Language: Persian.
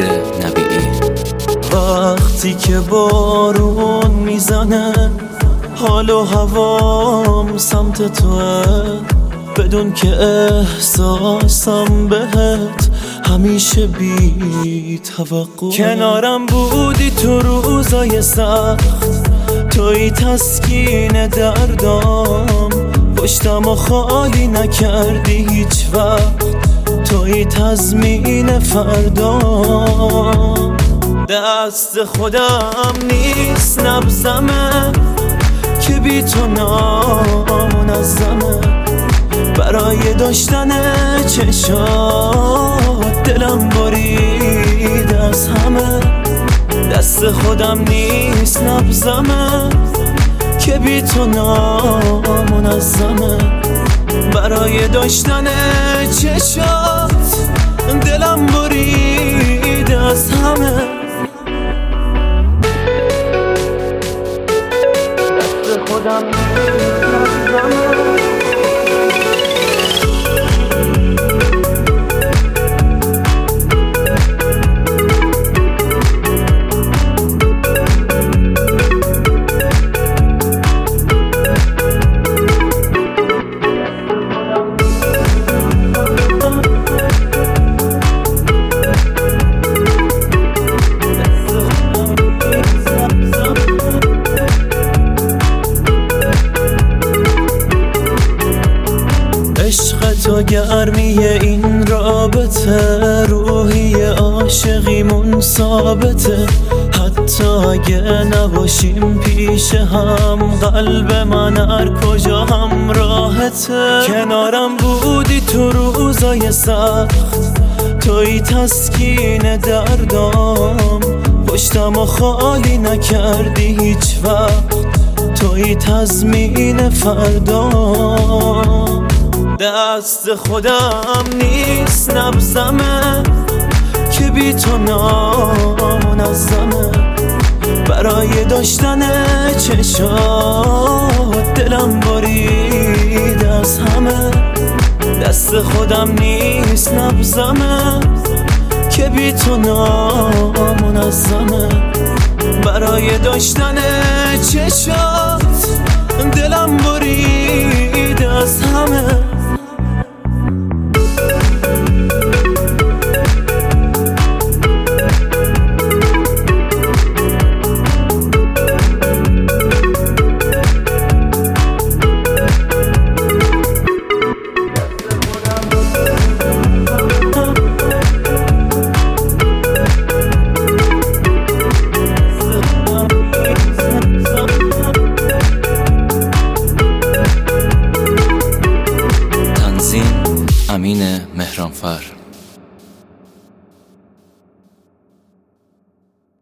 نبیعی. وقتی که بارون میزنه حال و هوام سمت توه، بدون که احساسم بهت همیشه بی توقع. کنارم بودی تو روزای سخت، توی تسکین دردام، پشتم و خالی نکردی هیچ وقت، توی تضمین فردام. دست خودم نیست نبزمه که بی تو نامنظمه، برای داشتن چشات دلم برید از همه. دست خودم نیست نبزمه که بی تو نامنظمه، برای داشتن چشات دلم برید از همه. دست خودم نیست نبزمه. عشق تو گرمی این رابطه، روحی عاشقیمون ثابته، حتی اگه نباشیم پیش هم، قلب من هر کجا هم راحته. کنارم بودی تو روزای سخت، توی تسکین دردام، پشتم و خالی نکردی هیچ وقت، توی تضمین فردام. دست خودم نیست نبزمه که بی تو نامنظمه، برای داشتن چشات دلم برید از همه. دست خودم نیست نبزمه که بی تو نامنظمه، برای داشتن چشات دلم برید از همه. امین مهرانفر.